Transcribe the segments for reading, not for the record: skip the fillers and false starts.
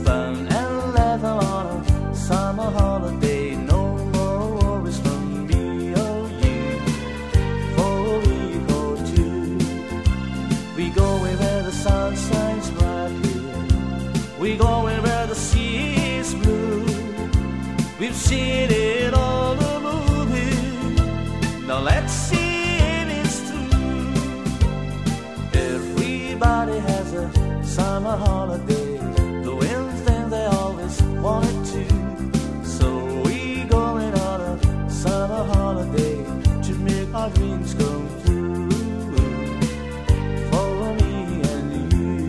fun and laugh on a summer holiday. No more worries from me or you for a week or two. We go where the sun shines brightly. We go where the sea is blue. We've seen it on the movie. Now let's see if it's true. Everybody has a summer holiday, doing things they always wanted to. So we going on a summer holiday to make our dreams come true. For me and you.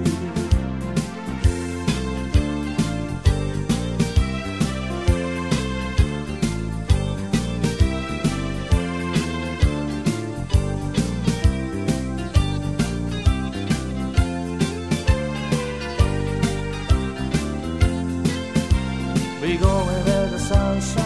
We go where the sun shines.